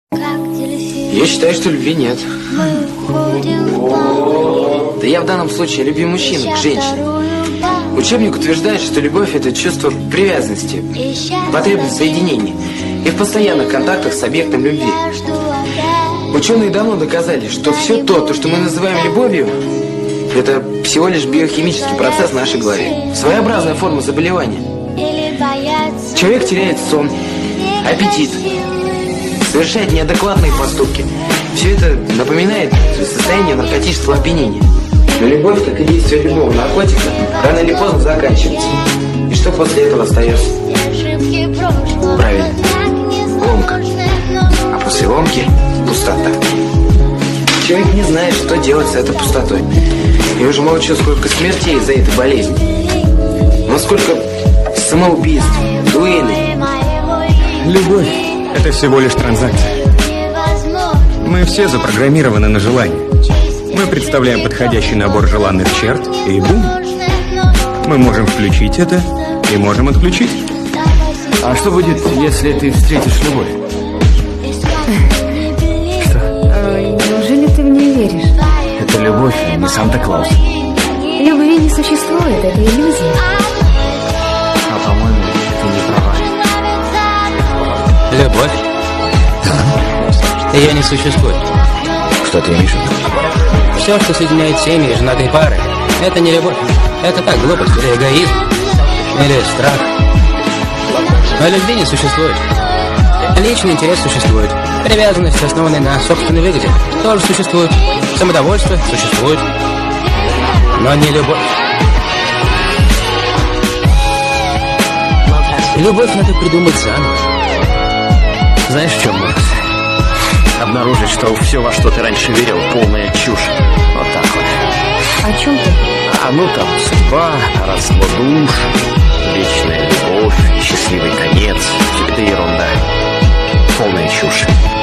Я считаю, что любви нет. Да я в данном случае люблю мужчину к женщине. Учебник утверждает, что любовь – это чувство привязанности, потребность соединения и в постоянных контактах с объектом любви. Ученые давно доказали, что все то, что мы называем любовью, это всего лишь биохимический процесс в нашей голове, своеобразная форма заболевания. Человек теряет сон, аппетит, совершает неадекватные поступки. Все это напоминает состояние наркотического опьянения. Но любовь, как и действие любого наркотика, рано или поздно заканчивается. И что после этого остается? Правильно, ломка. А после ломки – пустота. Человек не знает, что делать с этой пустотой. Я уже молчу, сколько смертей из-за этой болезни. Но сколько самоубийств, дуэлей. Любовь – это всего лишь транзакция. Мы все запрограммированы на желание. Мы представляем подходящий набор желанных черт, и бум! Мы можем включить это и можем отключить. А что будет, если ты встретишь любовь? Неужели ты мне веришь? Это любовь, а не Санта-Клаус. Любви не существует, это иллюзия. А по-моему, ты не права. Любовь? Ее не существует. Что ты имеешь в виду? Все, что соединяет семьи и женатые пары, это не любовь. Это так, глупость или эгоизм, или страх. Но любви не существует. Личный интерес существует. Привязанность, основанная на собственной выгоде, тоже существует. Самодовольство существует. Но не любовь. Любовь надо придумать заново. Знаешь, в чем ужас? Обнаружить, что все, во что ты раньше верил, полная чушь. Вот так вот. О чем ты? Там судьба, развод душ, вечная любовь, счастливый конец. Все это ерунда. Полная чушь.